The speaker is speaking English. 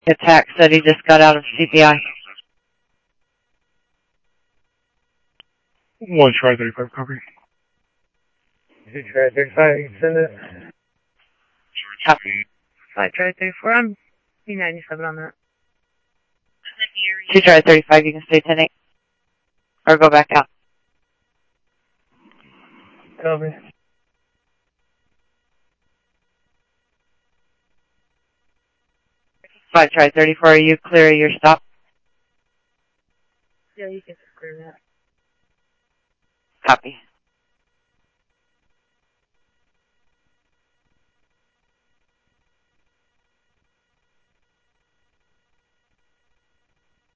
Attack said he just got out of CPI. 1 try 35 copy. 2 try 35, you can send it. Copy. 5 try 34, I'm P97 on that. 2 try 35, you can stay 10-8. Or go back out. Copy. 5 try 34, are you clear of your stop? Yeah, you can clear that. Copy.